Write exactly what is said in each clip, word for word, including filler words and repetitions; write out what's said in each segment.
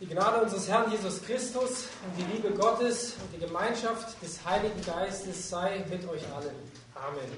Die Gnade unseres Herrn Jesus Christus und die Liebe Gottes und die Gemeinschaft des Heiligen Geistes sei mit euch allen. Amen.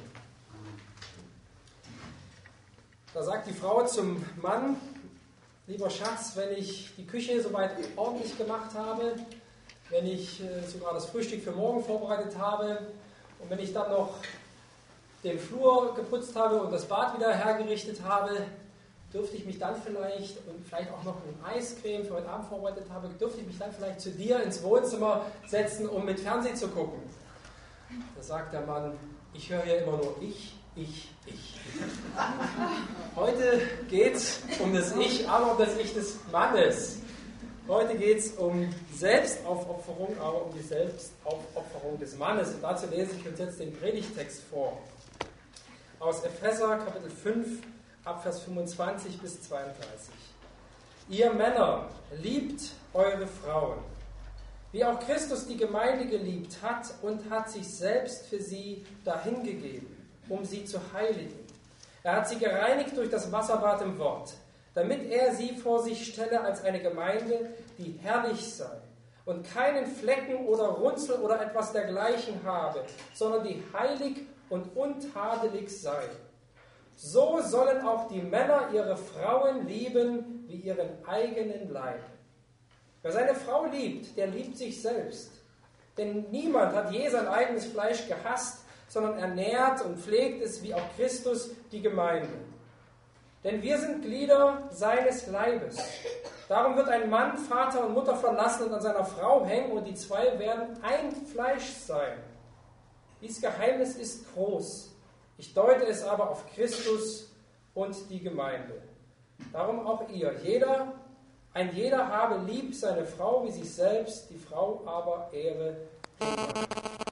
Da sagt die Frau zum Mann: Lieber Schatz, wenn ich die Küche soweit ordentlich gemacht habe, wenn ich sogar das Frühstück für morgen vorbereitet habe und wenn ich dann noch den Flur geputzt habe und das Bad wieder hergerichtet habe, dürfte ich mich dann vielleicht, und vielleicht auch noch eine Eiscreme für heute Abend vorbereitet habe, dürfte ich mich dann vielleicht zu dir ins Wohnzimmer setzen, um mit Fernsehen zu gucken. Da sagt der Mann: Ich höre hier immer nur ich, ich, ich. Heute geht es um das Ich, aber um das Ich des Mannes. Heute geht es um Selbstaufopferung, aber um die Selbstaufopferung des Mannes. Und dazu lese ich uns jetzt den Predigtext vor. Aus Epheser Kapitel fünf, Abvers fünfundzwanzig bis zweiunddreißig. Ihr Männer, liebt eure Frauen, wie auch Christus die Gemeinde geliebt hat und hat sich selbst für sie dahingegeben, um sie zu heiligen. Er hat sie gereinigt durch das Wasserbad im Wort, damit er sie vor sich stelle als eine Gemeinde, die herrlich sei und keinen Flecken oder Runzel oder etwas dergleichen habe, sondern die heilig und untadelig sei. So sollen auch die Männer ihre Frauen lieben wie ihren eigenen Leib. Wer seine Frau liebt, der liebt sich selbst. Denn niemand hat je sein eigenes Fleisch gehasst, sondern ernährt und pflegt es, wie auch Christus die Gemeinde. Denn wir sind Glieder seines Leibes. Darum wird ein Mann Vater und Mutter verlassen und an seiner Frau hängen, und die zwei werden ein Fleisch sein. Dieses Geheimnis ist groß. Ich deute es aber auf Christus und die Gemeinde. Darum auch ihr. Jeder, ein jeder habe lieb seine Frau wie sich selbst, die Frau aber ehre den Mann.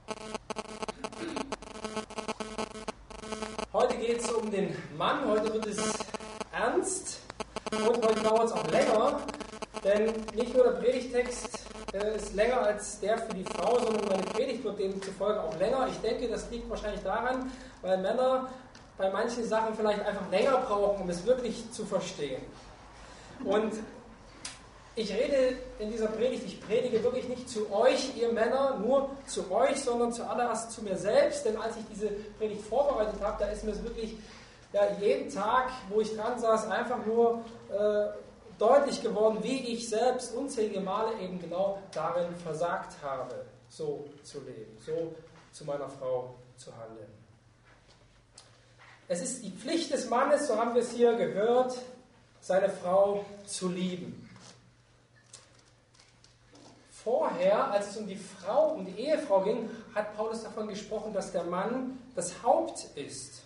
Heute geht es um den Mann, heute wird es ernst und heute dauert es auch länger, denn nicht nur der Predigtext äh, ist länger als der für die Frau, sondern meine Predigt wird demzufolge auch länger. Ich denke, das liegt wahrscheinlich daran, weil Männer bei manchen Sachen vielleicht einfach länger brauchen, um es wirklich zu verstehen. Und ich rede in dieser Predigt, ich predige wirklich nicht zu euch, ihr Männer, nur zu euch, sondern zuallererst zu mir selbst. Denn als ich diese Predigt vorbereitet habe, da ist mir es wirklich ja, jeden Tag, wo ich dran saß, einfach nur äh, deutlich geworden, wie ich selbst unzählige Male eben genau darin versagt habe, so zu leben, so zu meiner Frau zu handeln. Es ist die Pflicht des Mannes, so haben wir es hier gehört, seine Frau zu lieben. Vorher, als es um die Frau, um die Ehefrau ging, hat Paulus davon gesprochen, dass der Mann das Haupt ist.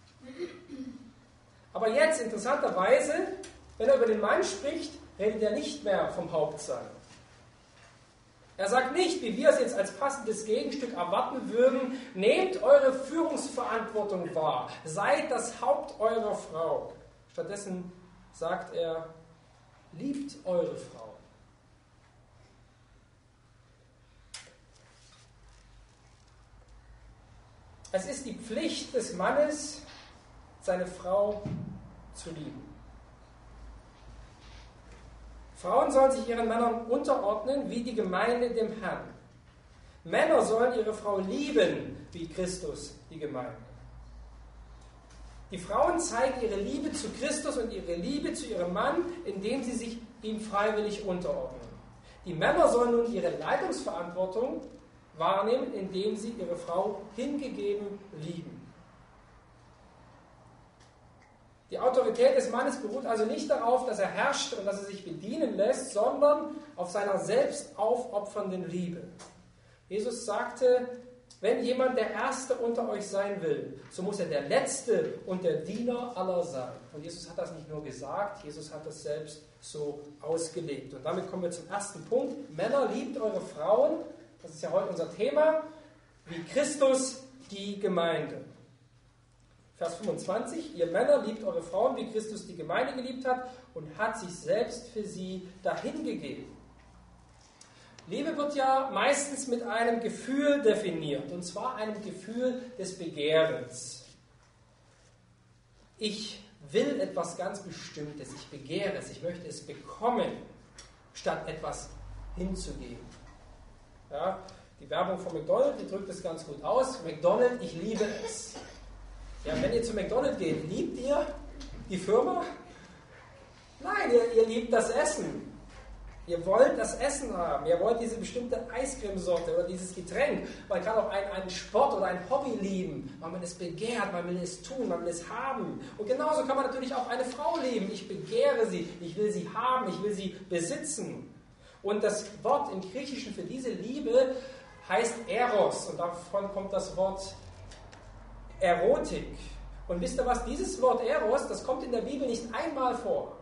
Aber jetzt, interessanterweise, wenn er über den Mann spricht, redet er nicht mehr vom Hauptsein. Er sagt nicht, wie wir es jetzt als passendes Gegenstück erwarten würden: Nehmt eure Führungsverantwortung wahr, seid das Haupt eurer Frau. Stattdessen sagt er: Liebt eure Frau. Es ist die Pflicht des Mannes, seine Frau zu lieben. Frauen sollen sich ihren Männern unterordnen, wie die Gemeinde dem Herrn. Männer sollen ihre Frau lieben, wie Christus die Gemeinde. Die Frauen zeigen ihre Liebe zu Christus und ihre Liebe zu ihrem Mann, indem sie sich ihm freiwillig unterordnen. Die Männer sollen nun ihre Leitungsverantwortung wahrnehmen, indem sie ihre Frau hingegeben lieben. Die Autorität des Mannes beruht also nicht darauf, dass er herrscht und dass er sich bedienen lässt, sondern auf seiner selbst aufopfernden Liebe. Jesus sagte: Wenn jemand der Erste unter euch sein will, so muss er der Letzte und der Diener aller sein. Und Jesus hat das nicht nur gesagt, Jesus hat das selbst so ausgelegt. Und damit kommen wir zum ersten Punkt. Männer, liebt eure Frauen. Das ist ja heute unser Thema, wie Christus die Gemeinde. Vers fünfundzwanzig, ihr Männer, liebt eure Frauen, wie Christus die Gemeinde geliebt hat und hat sich selbst für sie dahingegeben. Liebe wird ja meistens mit einem Gefühl definiert, und zwar einem Gefühl des Begehrens. Ich will etwas ganz Bestimmtes, ich begehre es, ich möchte es bekommen. statt etwas hinzugeben. Ja, die Werbung von McDonald's, die drückt es ganz gut aus. McDonald's, ich liebe es. Ja, wenn ihr zu McDonald's geht, liebt ihr die Firma? Nein, ihr, ihr liebt das Essen. Ihr wollt das Essen haben. Ihr wollt diese bestimmte Eiscremesorte oder dieses Getränk. Man kann auch einen, einen Sport oder ein Hobby lieben, weil man es begehrt, man will es tun, man will es haben. Und genauso kann man natürlich auch eine Frau lieben. Ich begehre sie, ich will sie haben, ich will sie besitzen. Und das Wort im Griechischen für diese Liebe heißt Eros. Und davon kommt das Wort Erotik. Und wisst ihr was? Dieses Wort Eros, das kommt in der Bibel nicht einmal vor.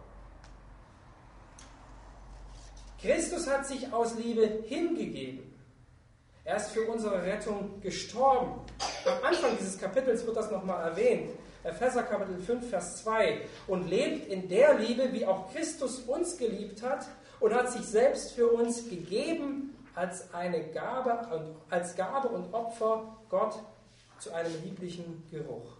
Christus hat sich aus Liebe hingegeben. Er ist für unsere Rettung gestorben. Am Anfang dieses Kapitels wird das nochmal erwähnt. Epheser Kapitel fünf, Vers zwei. Und lebt in der Liebe, wie auch Christus uns geliebt hat und hat sich selbst für uns gegeben als eine Gabe, als Gabe und Opfer Gott zu einem lieblichen Geruch.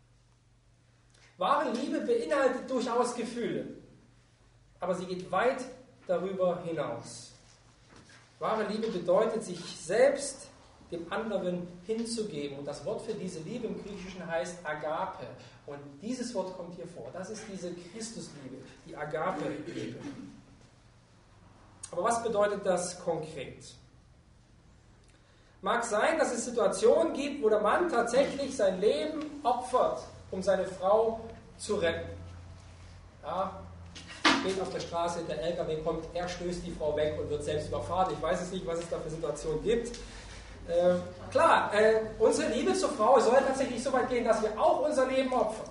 Wahre Liebe beinhaltet durchaus Gefühle, aber sie geht weit darüber hinaus. Wahre Liebe bedeutet, sich selbst dem anderen hinzugeben. Und das Wort für diese Liebe im Griechischen heißt Agape. Und dieses Wort kommt hier vor. Das ist diese Christusliebe, die Agape-Liebe. Aber was bedeutet das konkret? Mag sein, dass es Situationen gibt, wo der Mann tatsächlich sein Leben opfert, um seine Frau zu retten. Ja, steht auf der Straße, der L K W kommt, er stößt die Frau weg und wird selbst überfahren. Ich weiß es nicht, was es da für Situationen gibt. Äh, klar, äh, unsere Liebe zur Frau soll tatsächlich so weit gehen, dass wir auch unser Leben opfern.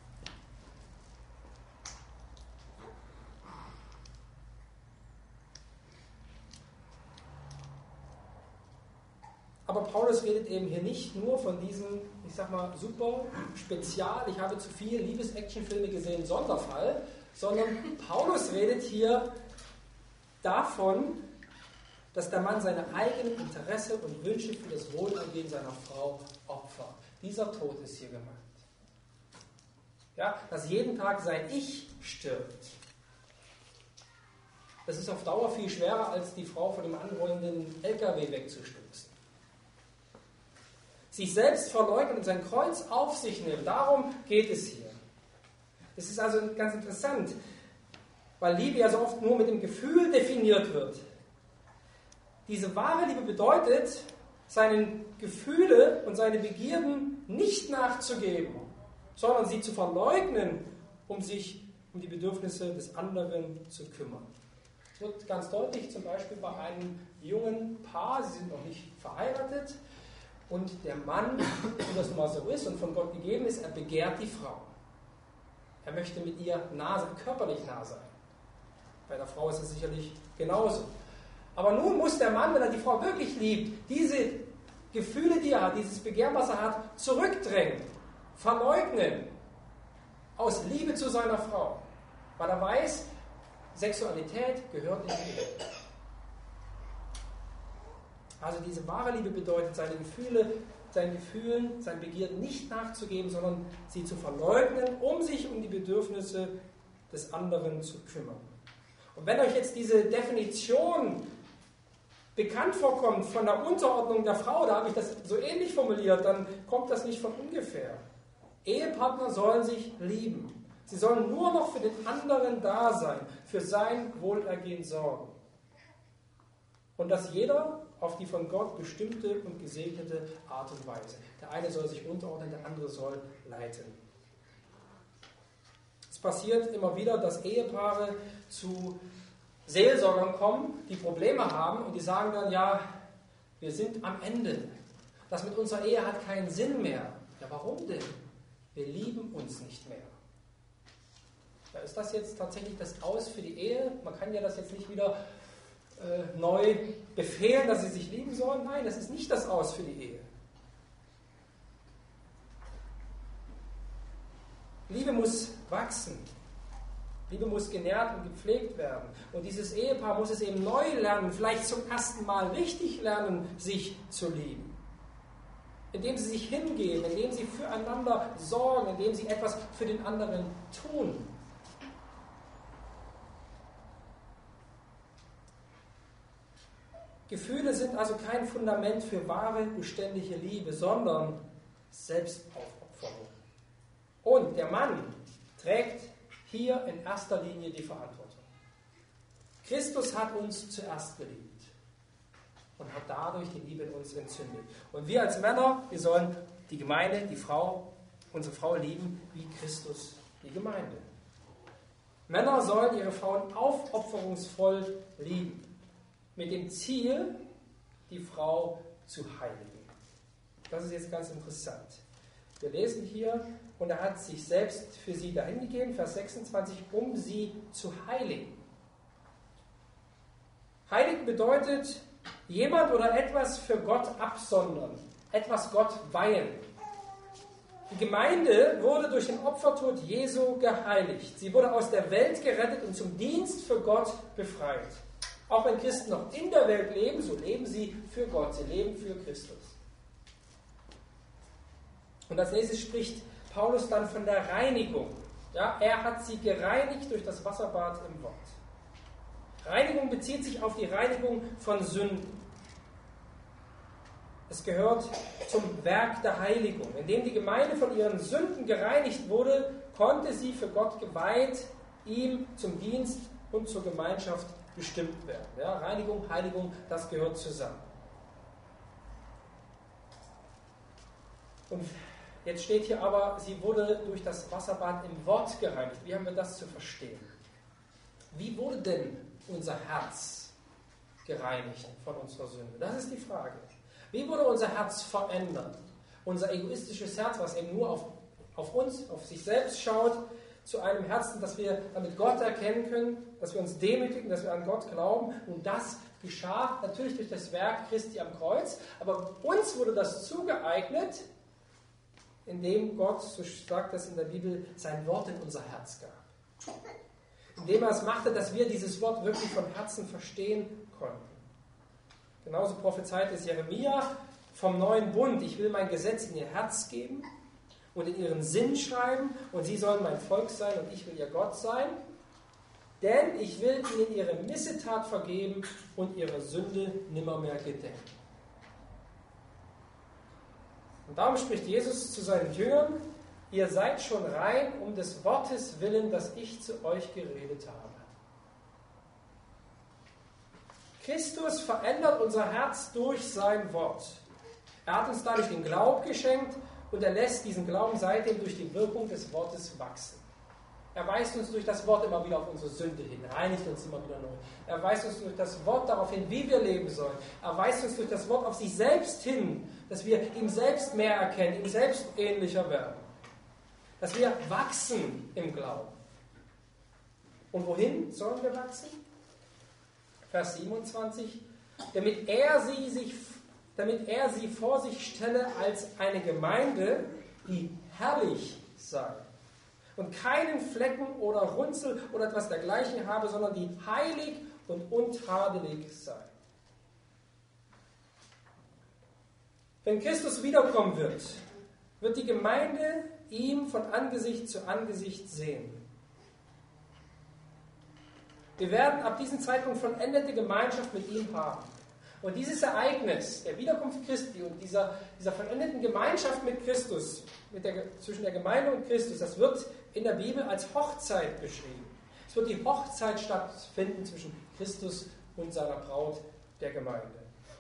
Aber Paulus redet eben hier nicht nur von diesem, ich sag mal, super spezial, ich habe zu viele Liebes-Action-Filme gesehen, Sonderfall, sondern Paulus redet hier davon, dass der Mann seine eigenen Interesse und Wünsche für das Wohlergehen seiner Frau opfert. Dieser Tod ist hier gemeint. Ja, dass jeden Tag sein Ich stirbt. Das ist auf Dauer viel schwerer, als die Frau von dem anrollenden L K W wegzustoßen. Sich selbst verleugnen und sein Kreuz auf sich nehmen, darum geht es hier. Das ist also ganz interessant, weil Liebe ja so oft nur mit dem Gefühl definiert wird. Diese wahre Liebe bedeutet, seinen Gefühle und seine Begierden nicht nachzugeben, sondern sie zu verleugnen, um sich um die Bedürfnisse des anderen zu kümmern. Das wird ganz deutlich zum Beispiel bei einem jungen Paar, sie sind noch nicht verheiratet, und der Mann, wie das nun mal so ist und von Gott gegeben ist, er begehrt die Frau. Er möchte mit ihr nah sein, körperlich nah sein. Bei der Frau ist es sicherlich genauso. Aber nun muss der Mann, wenn er die Frau wirklich liebt, diese Gefühle, die er hat, dieses Begehren, was er hat, zurückdrängen, verleugnen, aus Liebe zu seiner Frau. Weil er weiß, Sexualität gehört in die Ehe. Also diese wahre Liebe bedeutet, seine Gefühle, seinen Gefühlen, seinen Begierden nicht nachzugeben, sondern sie zu verleugnen, um sich um die Bedürfnisse des anderen zu kümmern. Und wenn euch jetzt diese Definition bekannt vorkommt von der Unterordnung der Frau, da habe ich das so ähnlich formuliert, dann kommt das nicht von ungefähr. Ehepartner sollen sich lieben. Sie sollen nur noch für den anderen da sein, für sein Wohlergehen sorgen. Und das jeder auf die von Gott bestimmte und gesegnete Art und Weise. Der eine soll sich unterordnen, der andere soll leiten. Es passiert immer wieder, dass Ehepaare zu Seelsorgern kommen, die Probleme haben und die sagen dann, ja, wir sind am Ende. Das mit unserer Ehe hat keinen Sinn mehr. Ja, warum denn? Wir lieben uns nicht mehr. Ja, ist das jetzt tatsächlich das Aus für die Ehe? Man kann ja das jetzt nicht wieder äh, neu befehlen, dass sie sich lieben sollen. Nein, das ist nicht das Aus für die Ehe. Liebe muss wachsen. Liebe muss genährt und gepflegt werden. Und dieses Ehepaar muss es eben neu lernen, vielleicht zum ersten Mal richtig lernen, sich zu lieben. Indem sie sich hingeben, indem sie füreinander sorgen, indem sie etwas für den anderen tun. Gefühle sind also kein Fundament für wahre, beständige Liebe, sondern Selbstaufopferung. Und der Mann trägt hier in erster Linie die Verantwortung. Christus hat uns zuerst geliebt und hat dadurch die Liebe in uns entzündet. Und wir als Männer, wir sollen die Gemeinde, die Frau, unsere Frau lieben, wie Christus die Gemeinde. Männer sollen ihre Frauen aufopferungsvoll lieben, mit dem Ziel, die Frau zu heiligen. Das ist jetzt ganz interessant. Wir lesen hier, und er hat sich selbst für sie dahingegeben, Vers sechsundzwanzig, um sie zu heiligen. Heiligen bedeutet, jemand oder etwas für Gott absondern, etwas Gott weihen. Die Gemeinde wurde durch den Opfertod Jesu geheiligt. Sie wurde aus der Welt gerettet und zum Dienst für Gott befreit. Auch wenn Christen noch in der Welt leben, so leben sie für Gott, sie leben für Christus. Und als nächstes spricht Paulus dann von der Reinigung. Ja, er hat sie gereinigt durch das Wasserbad im Wort. Reinigung bezieht sich auf die Reinigung von Sünden. Es gehört zum Werk der Heiligung. Indem die Gemeinde von ihren Sünden gereinigt wurde, konnte sie für Gott geweiht, ihm zum Dienst und zur Gemeinschaft bestimmt werden. Ja, Reinigung, Heiligung, das gehört zusammen. Und jetzt steht hier aber, sie wurde durch das Wasserbad im Wort gereinigt. Wie haben wir das zu verstehen? Wie wurde denn unser Herz gereinigt von unserer Sünde? Das ist die Frage. Wie wurde unser Herz verändert? Unser egoistisches Herz, was eben nur auf, auf uns, auf sich selbst schaut, zu einem Herzen, dass wir damit Gott erkennen können, dass wir uns demütigen, dass wir an Gott glauben. Und das geschah natürlich durch das Werk Christi am Kreuz. Aber uns wurde das zugeeignet, indem Gott, so sagt es in der Bibel, sein Wort in unser Herz gab. Indem er es machte, dass wir dieses Wort wirklich von Herzen verstehen konnten. Genauso prophezeit es Jeremia vom neuen Bund. Ich will mein Gesetz in ihr Herz geben und in ihren Sinn schreiben, und sie sollen mein Volk sein und ich will ihr Gott sein. Denn ich will ihnen ihre Missetat vergeben und ihre Sünde nimmermehr gedenken. Und darum spricht Jesus zu seinen Jüngern: Ihr seid schon rein um des Wortes willen, das ich zu euch geredet habe. Christus verändert unser Herz durch sein Wort. Er hat uns dadurch den Glauben geschenkt und er lässt diesen Glauben seitdem durch die Wirkung des Wortes wachsen. Er weist uns durch das Wort immer wieder auf unsere Sünde hin, reinigt uns immer wieder neu. Er weist uns durch das Wort darauf hin, wie wir leben sollen. Er weist uns durch das Wort auf sich selbst hin, dass wir ihm selbst mehr erkennen, ihm selbst ähnlicher werden. Dass wir wachsen im Glauben. Und wohin sollen wir wachsen? Vers siebenundzwanzig. Damit er sie, sich, damit er sie vor sich stelle als eine Gemeinde, die herrlich sei und keinen Flecken oder Runzel oder etwas dergleichen habe, sondern die heilig und untadelig sei. Wenn Christus wiederkommen wird, wird die Gemeinde ihm von Angesicht zu Angesicht sehen. Wir werden ab diesem Zeitpunkt vollendete Gemeinschaft mit ihm haben. Und dieses Ereignis der Wiederkunft Christi und dieser, dieser vollendeten Gemeinschaft mit Christus, mit der, zwischen der Gemeinde und Christus, das wird in der Bibel als Hochzeit beschrieben. Es wird die Hochzeit stattfinden zwischen Christus und seiner Braut, der Gemeinde.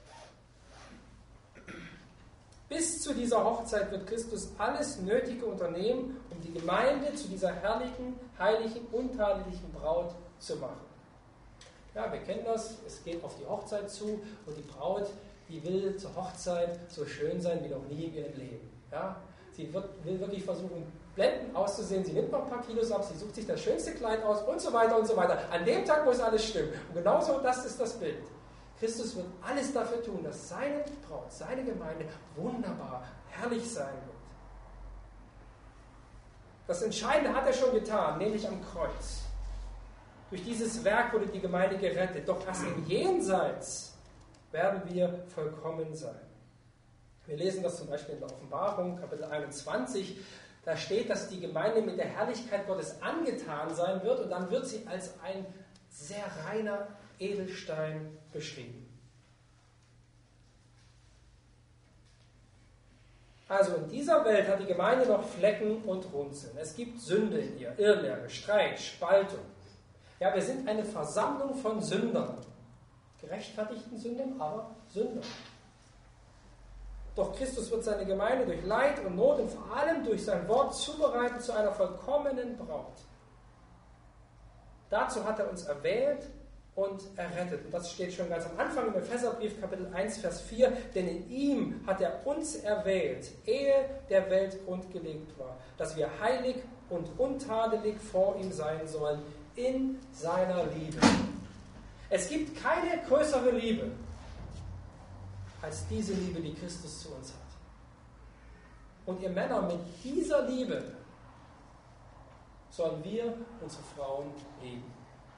Bis zu dieser Hochzeit wird Christus alles Nötige unternehmen, um die Gemeinde zu dieser herrlichen, heiligen, untadeligen Braut zu machen. Ja, wir kennen das, es geht auf die Hochzeit zu und die Braut, die will zur Hochzeit so schön sein wie noch nie in ihrem Leben. Ja, sie wird, will wirklich versuchen, blendend auszusehen, sie nimmt noch ein paar Kilos ab, sie sucht sich das schönste Kleid aus und so weiter und so weiter. An dem Tag muss alles stimmen. Und genauso, das ist das Bild. Christus wird alles dafür tun, dass seine Braut, seine Gemeinde wunderbar, herrlich sein wird. Das Entscheidende hat er schon getan, nämlich am Kreuz. Durch dieses Werk wurde die Gemeinde gerettet. Doch erst im Jenseits werden wir vollkommen sein. Wir lesen das zum Beispiel in der Offenbarung, Kapitel einundzwanzig. Da steht, dass die Gemeinde mit der Herrlichkeit Gottes angetan sein wird und dann wird sie als ein sehr reiner Edelstein beschrieben. Also in dieser Welt hat die Gemeinde noch Flecken und Runzeln. Es gibt Sünde in ihr, Irrlehre, Streit, Spaltung. Ja, wir sind eine Versammlung von Sündern. Gerechtfertigten Sündern, aber Sündern. Doch Christus wird seine Gemeinde durch Leid und Not und vor allem durch sein Wort zubereiten zu einer vollkommenen Braut. Dazu hat er uns erwählt und errettet. Und das steht schon ganz am Anfang im Epheserbrief, Kapitel eins, Vers vier. Denn in ihm hat er uns erwählt, ehe der Welt grundgelegt war, dass wir heilig und untadelig vor ihm sein sollen, in seiner Liebe. Es gibt keine größere Liebe als diese Liebe, die Christus zu uns hat. Und ihr Männer, mit dieser Liebe sollen wir unsere Frauen lieben.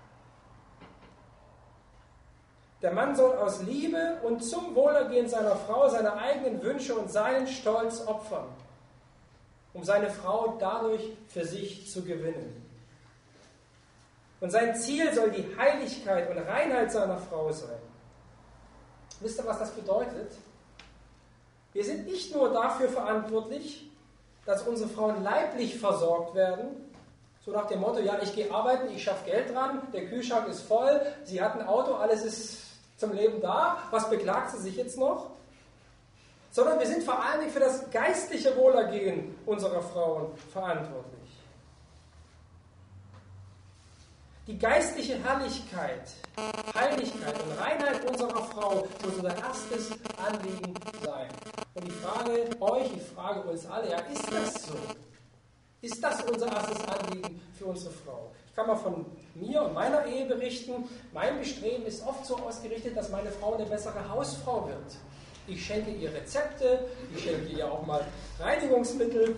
Der Mann soll aus Liebe und zum Wohlergehen seiner Frau seine eigenen Wünsche und seinen Stolz opfern, um seine Frau dadurch für sich zu gewinnen. Und sein Ziel soll die Heiligkeit und Reinheit seiner Frau sein. Wisst ihr, was das bedeutet? Wir sind nicht nur dafür verantwortlich, dass unsere Frauen leiblich versorgt werden, so nach dem Motto, ja, ich gehe arbeiten, ich schaffe Geld dran, der Kühlschrank ist voll, sie hat ein Auto, alles ist zum Leben da, was beklagt sie sich jetzt noch? Sondern wir sind vor allem für das geistliche Wohlergehen unserer Frauen verantwortlich. Die geistliche Herrlichkeit, Heiligkeit und Reinheit unserer Frau muss unser erstes Anliegen sein. Und ich frage euch, ich frage uns alle, ja, ist das so? Ist das unser erstes Anliegen für unsere Frau? Ich kann mal von mir und meiner Ehe berichten. Mein Bestreben ist oft so ausgerichtet, dass meine Frau eine bessere Hausfrau wird. Ich schenke ihr Rezepte, ich schenke ihr auch mal Reinigungsmittel.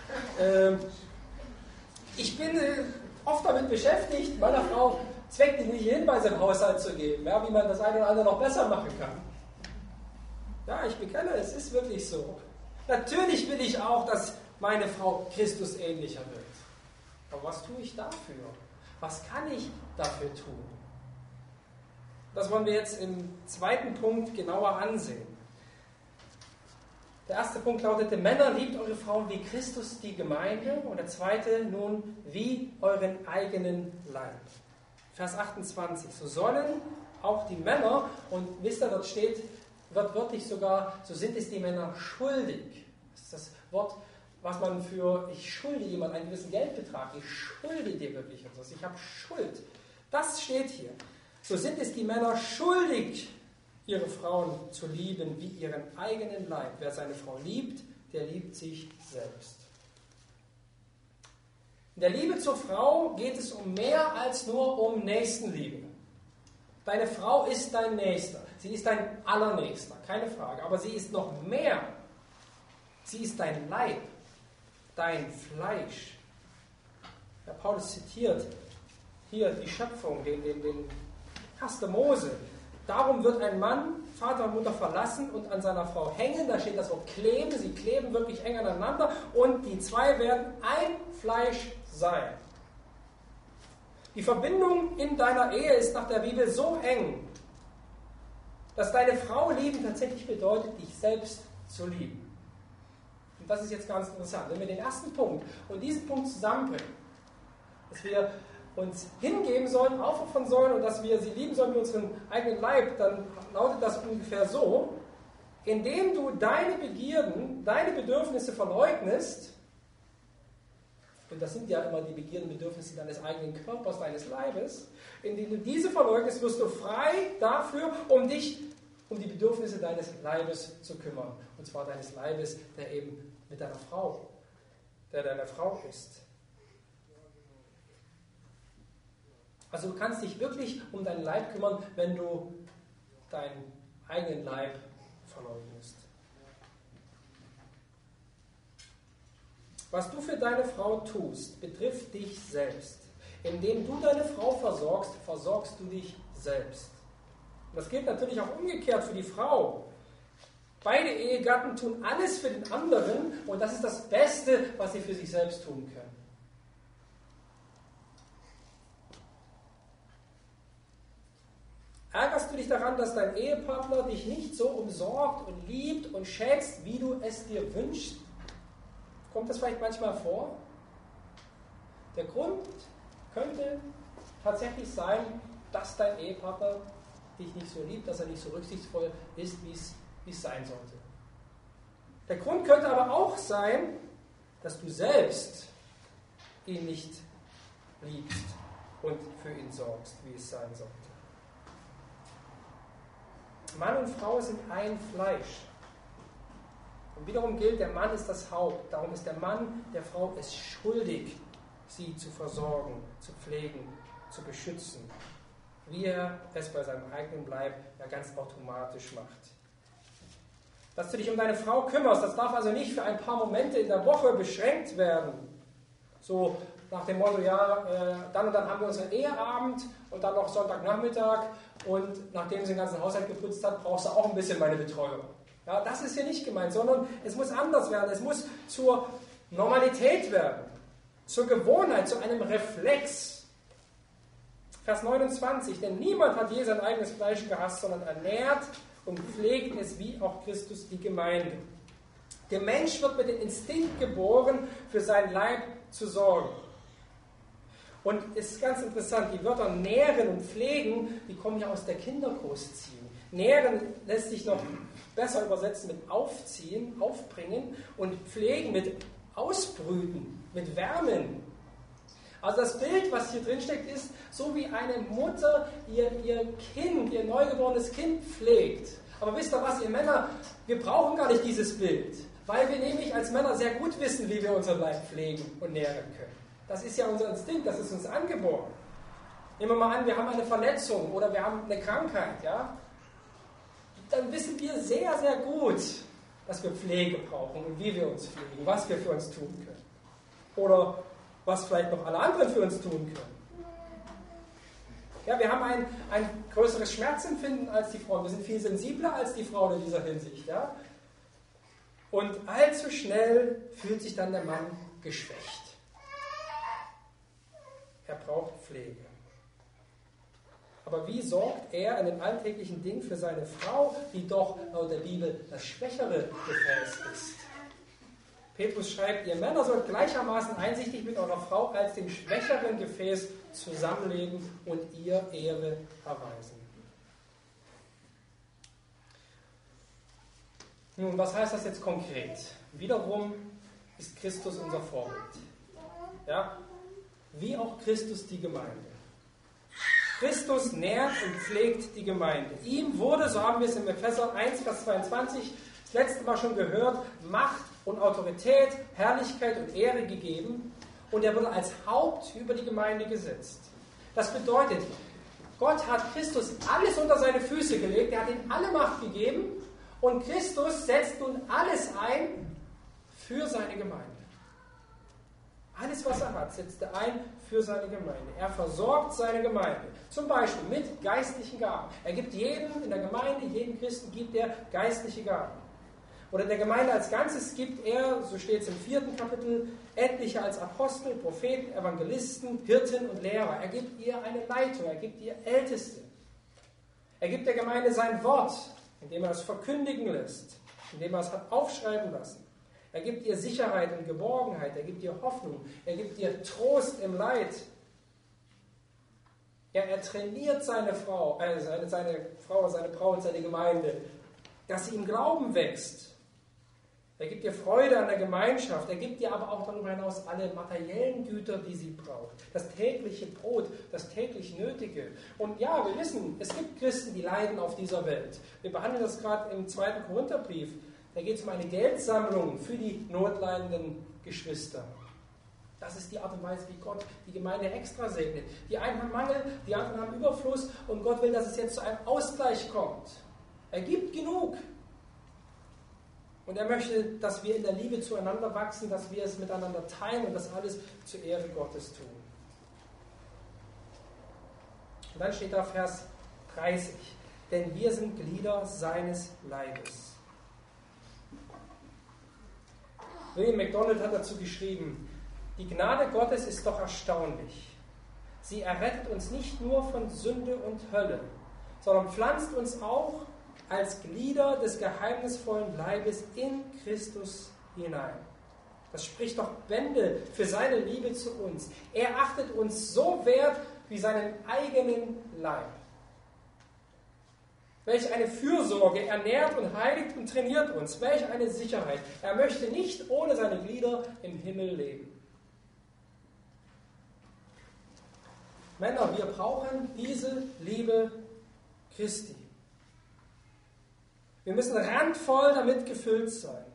Ich bin oft damit beschäftigt, meiner Frau zweckdienliche Hinweise im Haushalt zu geben, ja, wie man das eine oder andere noch besser machen kann. Ja, ich bekenne, es ist wirklich so. Natürlich will ich auch, dass meine Frau Christus ähnlicher wird. Aber was tue ich dafür? Was kann ich dafür tun? Das wollen wir jetzt im zweiten Punkt genauer ansehen. Der erste Punkt lautete, Männer, liebt eure Frauen wie Christus die Gemeinde. Und der zweite nun, wie euren eigenen Leib. Vers achtundzwanzig. So sollen auch die Männer, und wisst ihr, dort steht, wird wörtlich sogar, so sind es die Männer schuldig. Das ist das Wort, was man für, ich schulde jemandem einen gewissen Geldbetrag, ich schulde dir wirklich etwas, ich habe Schuld. Das steht hier. So sind es die Männer schuldig, ihre Frauen zu lieben wie ihren eigenen Leib. Wer seine Frau liebt, der liebt sich selbst. In der Liebe zur Frau geht es um mehr als nur um Nächstenliebe. Deine Frau ist dein Nächster. Sie ist dein Allernächster, keine Frage. Aber sie ist noch mehr. Sie ist dein Leib, dein Fleisch. Der Paulus zitiert hier die Schöpfung, den, den, den ersten Mose. Darum wird ein Mann Vater und Mutter verlassen und an seiner Frau hängen. Da steht das Wort kleben. Sie kleben wirklich eng aneinander und die zwei werden ein Fleisch sein. Die Verbindung in deiner Ehe ist nach der Bibel so eng, dass deine Frau lieben tatsächlich bedeutet, dich selbst zu lieben. Und das ist jetzt ganz interessant. Wenn wir den ersten Punkt und diesen Punkt zusammenbringen, dass wir uns hingeben sollen, aufopfern sollen und dass wir sie lieben sollen wie unseren eigenen Leib, dann lautet das ungefähr so, indem du deine Begierden, deine Bedürfnisse verleugnest, und das sind ja immer die Begierden und Bedürfnisse deines eigenen Körpers, deines Leibes, indem du diese verleugnest, wirst du frei dafür, um dich um die Bedürfnisse deines Leibes zu kümmern. Und zwar deines Leibes, der eben mit deiner Frau, der deine Frau ist. Also du kannst dich wirklich um deinen Leib kümmern, wenn du deinen eigenen Leib verleugnest. Was du für deine Frau tust, betrifft dich selbst. Indem du deine Frau versorgst, versorgst du dich selbst. Und das gilt natürlich auch umgekehrt für die Frau. Beide Ehegatten tun alles für den anderen und das ist das Beste, was sie für sich selbst tun können. Ärgerst du dich daran, dass dein Ehepartner dich nicht so umsorgt und liebt und schätzt, wie du es dir wünschst? Kommt das vielleicht manchmal vor? Der Grund könnte tatsächlich sein, dass dein Ehepartner dich nicht so liebt, dass er nicht so rücksichtsvoll ist, wie es, wie es sein sollte. Der Grund könnte aber auch sein, dass du selbst ihn nicht liebst und für ihn sorgst, wie es sein sollte. Mann und Frau sind ein Fleisch. Und wiederum gilt, der Mann ist das Haupt. Darum ist der Mann der Frau es schuldig, sie zu versorgen, zu pflegen, zu beschützen, wie er es bei seinem eigenen Leib ja ganz automatisch macht. Dass du dich um deine Frau kümmerst, das darf also nicht für ein paar Momente in der Woche beschränkt werden. So nach dem Motto, ja, äh, dann und dann haben wir unseren Eheabend und dann noch Sonntagnachmittag und nachdem sie den ganzen Haushalt geputzt hat, brauchst du auch ein bisschen meine Betreuung. Ja, das ist hier nicht gemeint, sondern es muss anders werden. Es muss zur Normalität werden, zur Gewohnheit, zu einem Reflex. Vers neunundzwanzig, denn niemand hat je sein eigenes Fleisch gehasst, sondern ernährt und pflegt es wie auch Christus die Gemeinde. Der Mensch wird mit dem Instinkt geboren, für sein Leib zu sorgen. Und es ist ganz interessant, die Wörter nähren und pflegen, die kommen ja aus der Kindergroßziehung. Nähren lässt sich noch besser übersetzen mit aufziehen, aufbringen und pflegen mit ausbrüten, mit wärmen. Also das Bild, was hier drin steckt, ist so wie eine Mutter ihr, ihr Kind, ihr neugeborenes Kind pflegt. Aber wisst ihr was, ihr Männer, wir brauchen gar nicht dieses Bild, weil wir nämlich als Männer sehr gut wissen, wie wir unseren Leib pflegen und nähren können. Das ist ja unser Instinkt, das ist uns angeboren. Nehmen wir mal an, wir haben eine Verletzung oder wir haben eine Krankheit, ja? Dann wissen wir sehr, sehr gut, dass wir Pflege brauchen und wie wir uns pflegen, was wir für uns tun können. Oder was vielleicht noch alle anderen für uns tun können. Ja, wir haben ein, ein größeres Schmerzempfinden als die Frauen. Wir sind viel sensibler als die Frauen in dieser Hinsicht. Ja? Und allzu schnell fühlt sich dann der Mann geschwächt. Er braucht Pflege. Aber wie sorgt er in den alltäglichen Dingen für seine Frau, die doch laut der Bibel das schwächere Gefäß ist? Petrus schreibt, ihr Männer sollt gleichermaßen einsichtig mit eurer Frau als dem schwächeren Gefäß zusammenleben und ihr Ehre erweisen. Nun, was heißt das jetzt konkret? Wiederum ist Christus unser Vorbild. Ja? Wie auch Christus die Gemeinde. Christus nährt und pflegt die Gemeinde. Ihm wurde, so haben wir es in Epheser eins, Vers zweiundzwanzig, das letzte Mal schon gehört, Macht und Autorität, Herrlichkeit und Ehre gegeben und er wurde als Haupt über die Gemeinde gesetzt. Das bedeutet, Gott hat Christus alles unter seine Füße gelegt, er hat ihm alle Macht gegeben und Christus setzt nun alles ein für seine Gemeinde. Alles, was er hat, setzt er ein für seine Gemeinde. Er versorgt seine Gemeinde, zum Beispiel mit geistlichen Gaben. Er gibt jedem in der Gemeinde, jedem Christen gibt er geistliche Gaben. Oder der Gemeinde als Ganzes gibt er, so steht es im vierten Kapitel, etliche als Apostel, Propheten, Evangelisten, Hirten und Lehrer. Er gibt ihr eine Leitung, er gibt ihr Älteste. Er gibt der Gemeinde sein Wort, indem er es verkündigen lässt, indem er es hat aufschreiben lassen. Er gibt ihr Sicherheit und Geborgenheit, er gibt ihr Hoffnung, er gibt ihr Trost im Leid. Ja, er trainiert seine Frau, äh, seine, seine Frau, seine Braut, seine Gemeinde, dass sie im Glauben wächst. Er gibt ihr Freude an der Gemeinschaft, er gibt ihr aber auch darüber hinaus alle materiellen Güter, die sie braucht. Das tägliche Brot, das täglich Nötige. Und ja, wir wissen, es gibt Christen, die leiden auf dieser Welt. Wir behandeln das gerade im zweiten Korintherbrief. Da geht es um eine Geldsammlung für die notleidenden Geschwister. Das ist die Art und Weise, wie Gott die Gemeinde extra segnet. Die einen haben Mangel, die anderen haben Überfluss und Gott will, dass es jetzt zu einem Ausgleich kommt. Er gibt genug. Und er möchte, dass wir in der Liebe zueinander wachsen, dass wir es miteinander teilen und das alles zur Ehre Gottes tun. Und dann steht da Vers dreißig. Denn wir sind Glieder seines Leibes. William MacDonald hat dazu geschrieben, die Gnade Gottes ist doch erstaunlich. Sie errettet uns nicht nur von Sünde und Hölle, sondern pflanzt uns auch als Glieder des geheimnisvollen Leibes in Christus hinein. Das spricht doch Bände für seine Liebe zu uns. Er achtet uns so wert wie seinen eigenen Leib. Welch eine Fürsorge, er nährt und heiligt und trainiert uns. Welch eine Sicherheit. Er möchte nicht ohne seine Glieder im Himmel leben. Männer, wir brauchen diese Liebe Christi. Wir müssen randvoll damit gefüllt sein.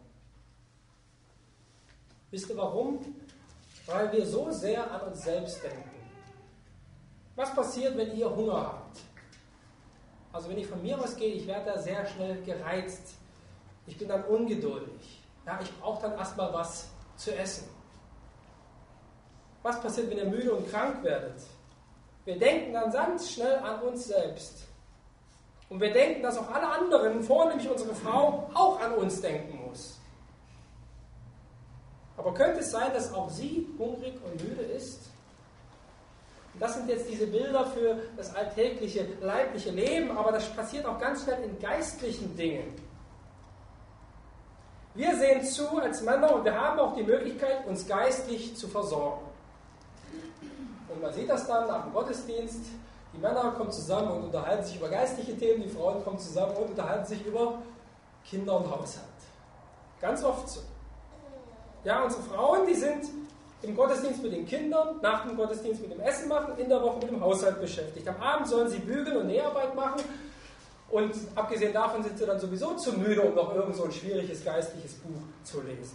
Wisst ihr warum? Weil wir so sehr an uns selbst denken. Was passiert, wenn ihr Hunger habt? Also wenn ich von mir ausgehe, ich werde da sehr schnell gereizt. Ich bin dann ungeduldig. Ja, ich brauche dann erstmal was zu essen. Was passiert, wenn ihr müde und krank werdet? Wir denken dann ganz schnell an uns selbst. Und wir denken, dass auch alle anderen, vornehmlich unsere Frau, auch an uns denken muss. Aber könnte es sein, dass auch sie hungrig und müde ist? Und das sind jetzt diese Bilder für das alltägliche, leibliche Leben, aber das passiert auch ganz schnell in geistlichen Dingen. Wir sehen zu als Männer und wir haben auch die Möglichkeit, uns geistlich zu versorgen. Und man sieht das dann nach dem Gottesdienst. Die Männer kommen zusammen und unterhalten sich über geistliche Themen, die Frauen kommen zusammen und unterhalten sich über Kinder und Haushalt. Ganz oft so. Ja, unsere Frauen, die sind im Gottesdienst mit den Kindern, nach dem Gottesdienst mit dem Essen machen, in der Woche mit dem Haushalt beschäftigt. Am Abend sollen sie bügeln und Näharbeit machen und abgesehen davon sind sie dann sowieso zu müde, um noch irgend so ein schwieriges geistliches Buch zu lesen.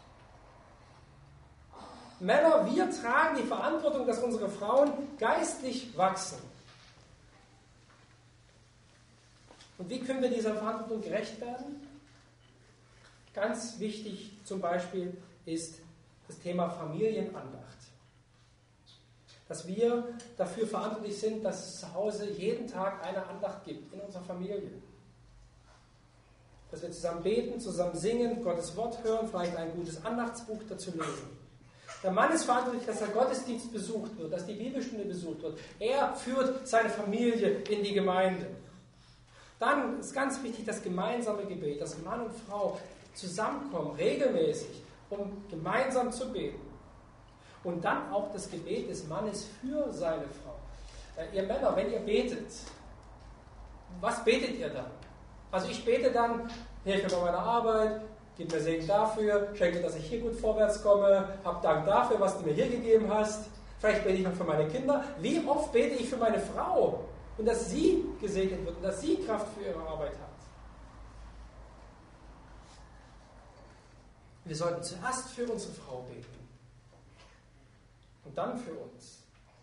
Männer, wir tragen die Verantwortung, dass unsere Frauen geistlich wachsen. Und wie können wir dieser Verantwortung gerecht werden? Ganz wichtig zum Beispiel ist das Thema Familienandacht. Dass wir dafür verantwortlich sind, dass es zu Hause jeden Tag eine Andacht gibt in unserer Familie. Dass wir zusammen beten, zusammen singen, Gottes Wort hören, vielleicht ein gutes Andachtsbuch dazu lesen. Der Mann ist verantwortlich, dass der Gottesdienst besucht wird, dass die Bibelstunde besucht wird. Er führt seine Familie in die Gemeinde. Dann ist ganz wichtig das gemeinsame Gebet, dass Mann und Frau zusammenkommen, regelmäßig, um gemeinsam zu beten. Und dann auch das Gebet des Mannes für seine Frau. Äh, ihr Männer, wenn ihr betet, was betet ihr dann? Also ich bete dann, hilf mir bei meiner Arbeit, gib mir Segen dafür, schenke, dass ich hier gut vorwärts komme, hab Dank dafür, was du mir hier gegeben hast. Vielleicht bete ich noch für meine Kinder. Wie oft bete ich für meine Frau? Und dass sie gesegnet wird und dass sie Kraft für ihre Arbeit hat. Wir sollten zuerst für unsere Frau beten. Und dann für uns.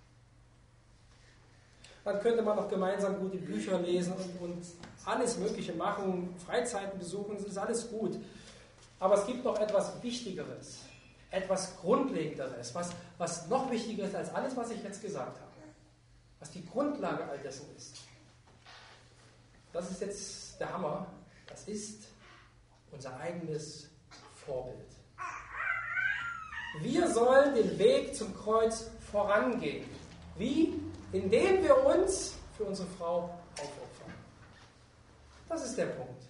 Dann könnte man noch gemeinsam gute Bücher lesen und, und alles Mögliche machen, Freizeiten besuchen, das ist alles gut. Aber es gibt noch etwas Wichtigeres, etwas Grundlegenderes, was, was noch wichtiger ist als alles, was ich jetzt gesagt habe. Was die Grundlage all dessen ist. Das ist jetzt der Hammer. Das ist unser eigenes Vorbild. Wir sollen den Weg zum Kreuz vorangehen. Wie? Indem wir uns für unsere Frau aufopfern. Das ist der Punkt.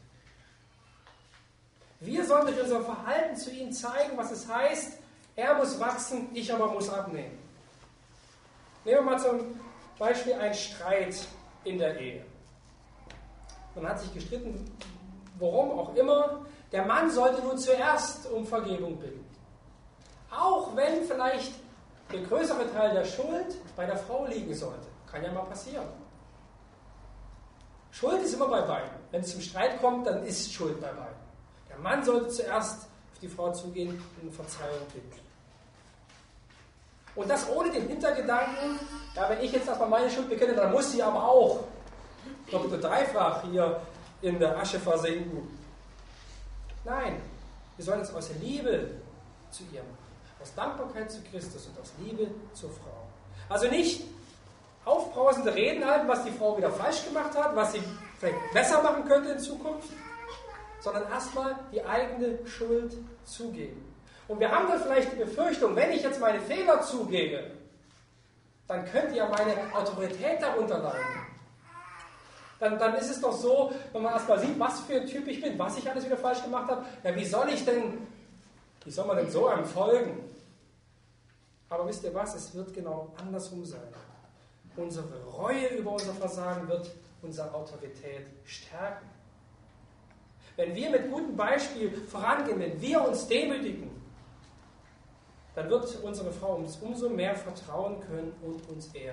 Wir sollen durch unser Verhalten zu ihm zeigen, was es heißt, er muss wachsen, ich aber muss abnehmen. Nehmen wir mal zum Beispiel einen Streit in der Ehe. Man hat sich gestritten, worum auch immer. Der Mann sollte nun zuerst um Vergebung bitten. Auch wenn vielleicht der größere Teil der Schuld bei der Frau liegen sollte. Kann ja mal passieren. Schuld ist immer bei beiden. Wenn es zum Streit kommt, dann ist Schuld bei beiden. Der Mann sollte zuerst auf die Frau zugehen und um Verzeihung bitten. Und das ohne den Hintergedanken, ja, wenn ich jetzt erstmal meine Schuld bekenne, dann muss sie aber auch doppelt und dreifach hier in der Asche versinken. Nein, wir sollen es aus der Liebe zu ihr machen. Aus Dankbarkeit zu Christus und aus Liebe zur Frau. Also nicht aufbrausende Reden halten, was die Frau wieder falsch gemacht hat, was sie vielleicht besser machen könnte in Zukunft, sondern erstmal die eigene Schuld zugeben. Und wir haben dann vielleicht die Befürchtung, wenn ich jetzt meine Fehler zugebe, dann könnte ja meine Autorität darunter leiden. Dann, dann ist es doch so, wenn man erstmal sieht, was für ein Typ ich bin, was ich alles wieder falsch gemacht habe, ja, wie soll ich denn Wie soll man denn so einem folgen? Aber wisst ihr was? Es wird genau andersrum sein. Unsere Reue über unser Versagen wird unsere Autorität stärken. Wenn wir mit gutem Beispiel vorangehen, wenn wir uns demütigen, dann wird unsere Frau uns umso mehr vertrauen können und uns ehren.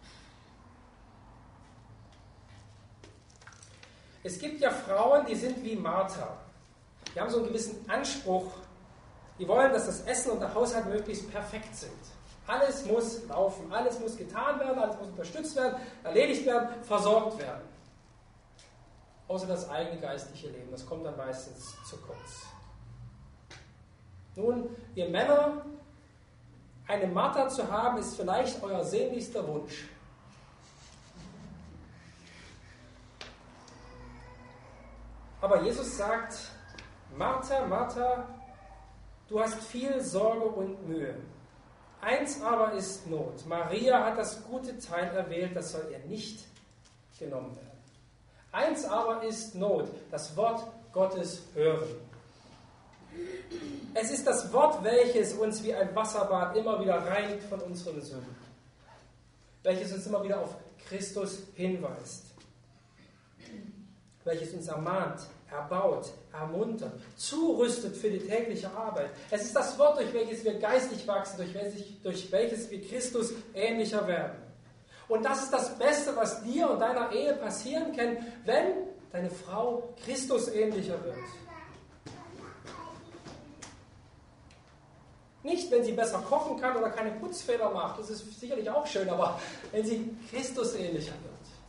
Es gibt ja Frauen, die sind wie Martha. Die haben so einen gewissen Anspruch. Die wollen, dass das Essen und der Haushalt möglichst perfekt sind. Alles muss laufen, alles muss getan werden, alles muss unterstützt werden, erledigt werden, versorgt werden. Außer das eigene geistliche Leben, das kommt dann meistens zu kurz. Nun, ihr Männer, eine Martha zu haben, ist vielleicht euer sehnlichster Wunsch. Aber Jesus sagt, Martha, Martha, du hast viel Sorge und Mühe. Eins aber ist Not. Maria hat das gute Teil erwählt, das soll ihr nicht genommen werden. Eins aber ist Not, das Wort Gottes hören. Es ist das Wort, welches uns wie ein Wasserbad immer wieder reinigt von unseren Sünden. Welches uns immer wieder auf Christus hinweist. Welches uns ermahnt, erbaut, ermuntert, zurüstet für die tägliche Arbeit. Es ist das Wort, durch welches wir geistlich wachsen, durch welches, durch welches wir Christus ähnlicher werden. Und das ist das Beste, was dir und deiner Ehe passieren kann, wenn deine Frau Christus ähnlicher wird. Nicht, wenn sie besser kochen kann oder keine Putzfehler macht, das ist sicherlich auch schön, aber wenn sie Christus ähnlicher wird.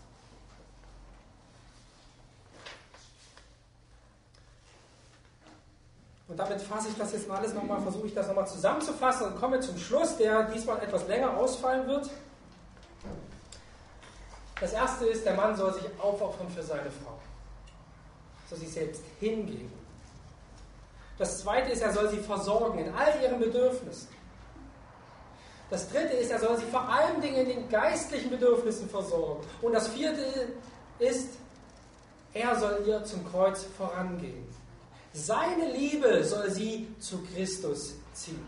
Und damit fasse ich das jetzt mal alles nochmal, versuche ich das nochmal zusammenzufassen und komme zum Schluss, der diesmal etwas länger ausfallen wird. Das erste ist, der Mann soll sich aufopfern für seine Frau. Soll sich selbst hingeben. Das zweite ist, er soll sie versorgen in all ihren Bedürfnissen. Das dritte ist, er soll sie vor allen Dingen in den geistlichen Bedürfnissen versorgen. Und das vierte ist, er soll ihr zum Kreuz vorangehen. Seine Liebe soll sie zu Christus ziehen.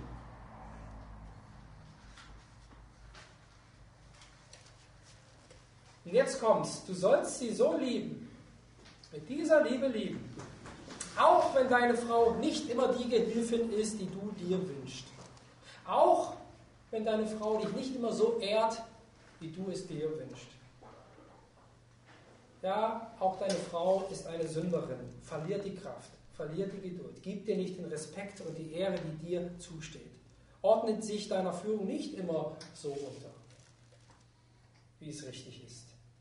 Und jetzt kommt's, du sollst sie so lieben, mit dieser Liebe lieben, auch wenn deine Frau nicht immer die Gehilfin ist, die du dir wünschst. Auch wenn deine Frau dich nicht immer so ehrt, wie du es dir wünschst. Ja, auch deine Frau ist eine Sünderin, verliert die Kraft, verliert die Geduld, gibt dir nicht den Respekt und die Ehre, die dir zusteht. Ordnet sich deiner Führung nicht immer so unter, wie es richtig ist.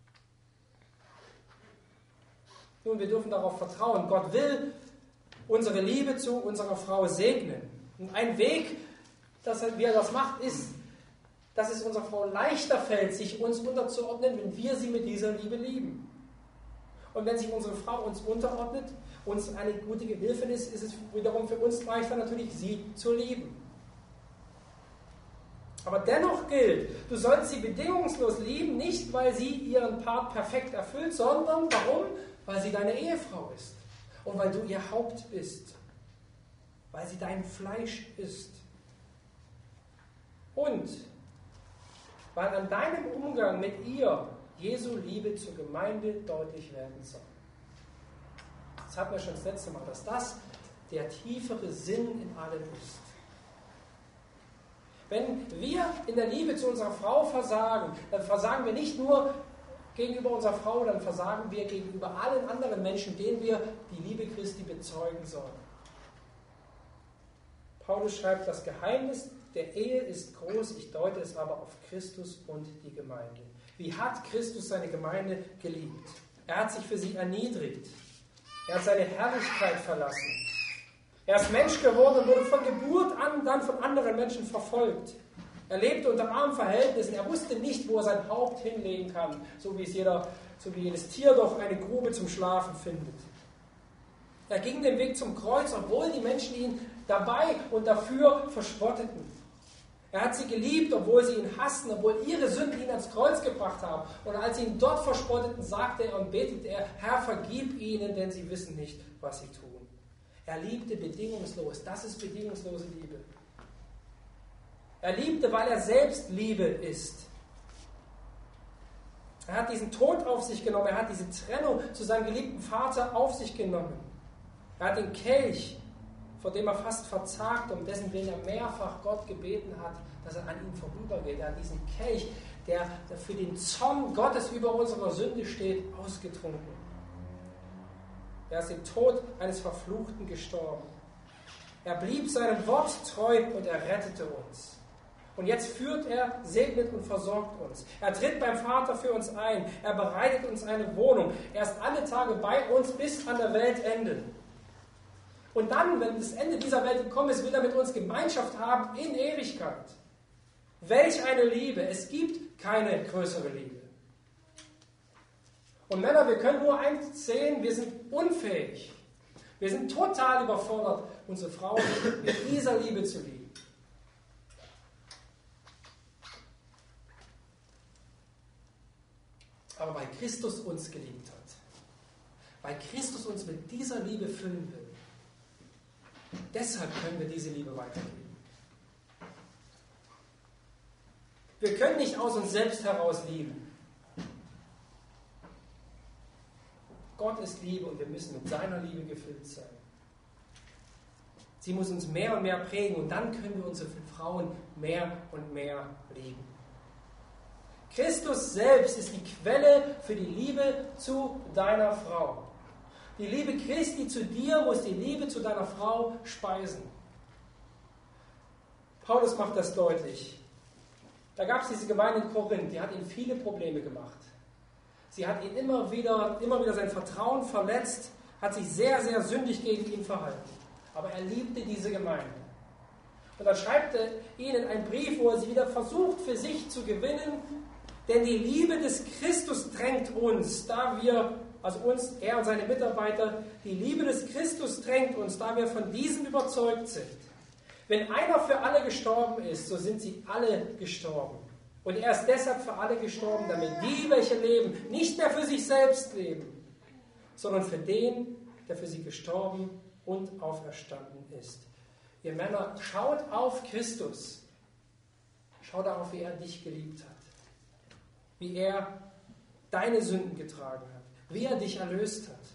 Nun, wir dürfen darauf vertrauen. Gott will unsere Liebe zu unserer Frau segnen. Und ein Weg, dass er, wie er das macht, ist, dass es unserer Frau leichter fällt, sich uns unterzuordnen, wenn wir sie mit dieser Liebe lieben. Und wenn sich unsere Frau uns unterordnet, uns eine gute Gehilfin ist, ist es wiederum für uns leichter natürlich, sie zu lieben. Aber dennoch gilt, du sollst sie bedingungslos lieben, nicht weil sie ihren Part perfekt erfüllt, sondern warum? Weil sie deine Ehefrau ist und weil du ihr Haupt bist, weil sie dein Fleisch ist und weil an deinem Umgang mit ihr Jesu Liebe zur Gemeinde deutlich werden soll. Das hatten wir schon das letzte Mal, dass das der tiefere Sinn in allem ist. Wenn wir in der Liebe zu unserer Frau versagen, dann versagen wir nicht nur gegenüber unserer Frau, dann versagen wir gegenüber allen anderen Menschen, denen wir die Liebe Christi bezeugen sollen. Paulus schreibt, das Geheimnis der Ehe ist groß, ich deute es aber auf Christus und die Gemeinde. Wie hat Christus seine Gemeinde geliebt? Er hat sich für sie erniedrigt. Er hat seine Herrlichkeit verlassen. Er ist Mensch geworden und wurde von Geburt an dann von anderen Menschen verfolgt. Er lebte unter armen Verhältnissen. Er wusste nicht, wo er sein Haupt hinlegen kann, so wie es jeder, so wie jedes Tier doch eine Grube zum Schlafen findet. Er ging den Weg zum Kreuz, obwohl die Menschen ihn dabei und dafür verspotteten. Er hat sie geliebt, obwohl sie ihn hassten, obwohl ihre Sünden ihn ans Kreuz gebracht haben. Und als sie ihn dort verspotteten, sagte er und betete er, Herr, vergib ihnen, denn sie wissen nicht, was sie tun. Er liebte bedingungslos. Das ist bedingungslose Liebe. Er liebte, weil er selbst Liebe ist. Er hat diesen Tod auf sich genommen. Er hat diese Trennung zu seinem geliebten Vater auf sich genommen. Er hat den Kelch, vor dem er fast verzagt, um dessen Willen er mehrfach Gott gebeten hat, dass er an ihm vorübergeht. Er hat diesen Kelch, der für den Zorn Gottes über unserer Sünde steht, ausgetrunken. Er ist den Tod eines Verfluchten gestorben. Er blieb seinem Wort treu und er rettete uns. Und jetzt führt er, segnet und versorgt uns. Er tritt beim Vater für uns ein. Er bereitet uns eine Wohnung. Er ist alle Tage bei uns bis an der Weltende. Und dann, wenn das Ende dieser Welt gekommen ist, will er mit uns Gemeinschaft haben in Ewigkeit. Welch eine Liebe! Es gibt keine größere Liebe. Und Männer, wir können nur eins sehen, wir sind unfähig. Wir sind total überfordert, unsere Frauen mit dieser Liebe zu lieben. Aber weil Christus uns geliebt hat, weil Christus uns mit dieser Liebe füllen will, deshalb können wir diese Liebe weitergeben. Wir können nicht aus uns selbst heraus lieben. Gott ist Liebe und wir müssen mit seiner Liebe gefüllt sein. Sie muss uns mehr und mehr prägen und dann können wir unsere Frauen mehr und mehr lieben. Christus selbst ist die Quelle für die Liebe zu deiner Frau. Die Liebe Christi zu dir muss die Liebe zu deiner Frau speisen. Paulus macht das deutlich. Da gab es diese Gemeinde in Korinth, die hat ihm viele Probleme gemacht. Sie hat ihn immer wieder, immer wieder sein Vertrauen verletzt, hat sich sehr, sehr sündig gegen ihn verhalten. Aber er liebte diese Gemeinde. Und dann schreibt er ihnen einen Brief, wo er sie wieder versucht, für sich zu gewinnen. Denn die Liebe des Christus drängt uns, da wir, also uns, er und seine Mitarbeiter, die Liebe des Christus drängt uns, da wir von diesem überzeugt sind. Wenn einer für alle gestorben ist, so sind sie alle gestorben. Und er ist deshalb für alle gestorben, damit die, welche leben, nicht mehr für sich selbst leben, sondern für den, der für sie gestorben und auferstanden ist. Ihr Männer, schaut auf Christus. Schaut darauf, wie er dich geliebt hat. Wie er deine Sünden getragen hat. Wie er dich erlöst hat.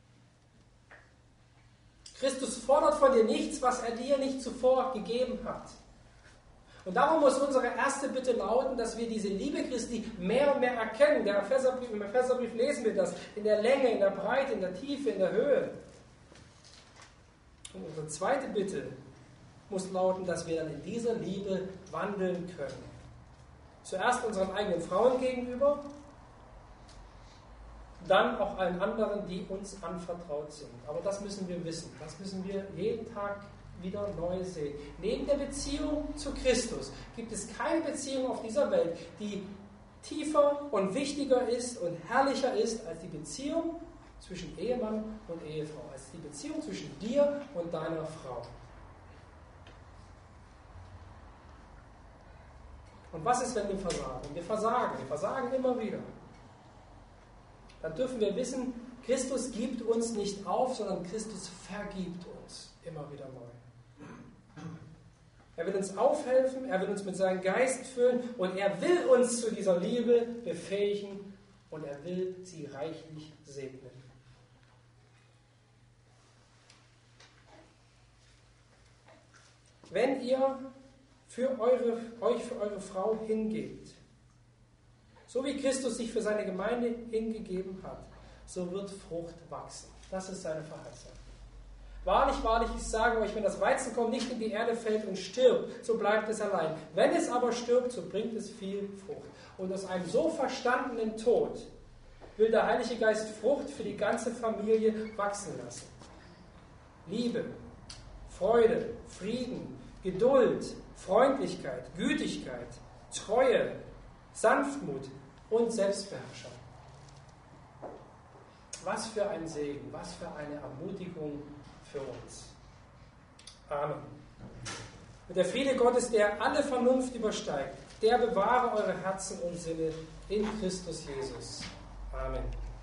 Christus fordert von dir nichts, was er dir nicht zuvor gegeben hat. Und darum muss unsere erste Bitte lauten, dass wir diese Liebe Christi mehr und mehr erkennen. Der Epheserbrief, Im Epheserbrief lesen wir das in der Länge, in der Breite, in der Tiefe, in der Höhe. Und unsere zweite Bitte muss lauten, dass wir dann in dieser Liebe wandeln können. Zuerst unseren eigenen Frauen gegenüber, dann auch allen anderen, die uns anvertraut sind. Aber das müssen wir wissen, das müssen wir jeden Tag wieder neu sehen. Neben der Beziehung zu Christus gibt es keine Beziehung auf dieser Welt, die tiefer und wichtiger ist und herrlicher ist als die Beziehung zwischen Ehemann und Ehefrau, als die Beziehung zwischen dir und deiner Frau. Und was ist, wenn wir versagen? Wir versagen, wir versagen immer wieder. Dann dürfen wir wissen, Christus gibt uns nicht auf, sondern Christus vergibt uns immer wieder neu. Er will uns aufhelfen, er will uns mit seinem Geist füllen und er will uns zu dieser Liebe befähigen und er will sie reichlich segnen. Wenn ihr für eure, euch für eure Frau hingebt, so wie Christus sich für seine Gemeinde hingegeben hat, so wird Frucht wachsen. Das ist seine Verheißung. Wahrlich, wahrlich, ich sage euch, wenn das Weizenkorn nicht in die Erde fällt und stirbt, so bleibt es allein. Wenn es aber stirbt, so bringt es viel Frucht. Und aus einem so verstandenen Tod will der Heilige Geist Frucht für die ganze Familie wachsen lassen. Liebe, Freude, Frieden, Geduld, Freundlichkeit, Gütigkeit, Treue, Sanftmut und Selbstbeherrschung. Was für ein Segen, was für eine Ermutigung für uns. Amen. Und der Friede Gottes, der alle Vernunft übersteigt, der bewahre eure Herzen und Sinne in Christus Jesus. Amen.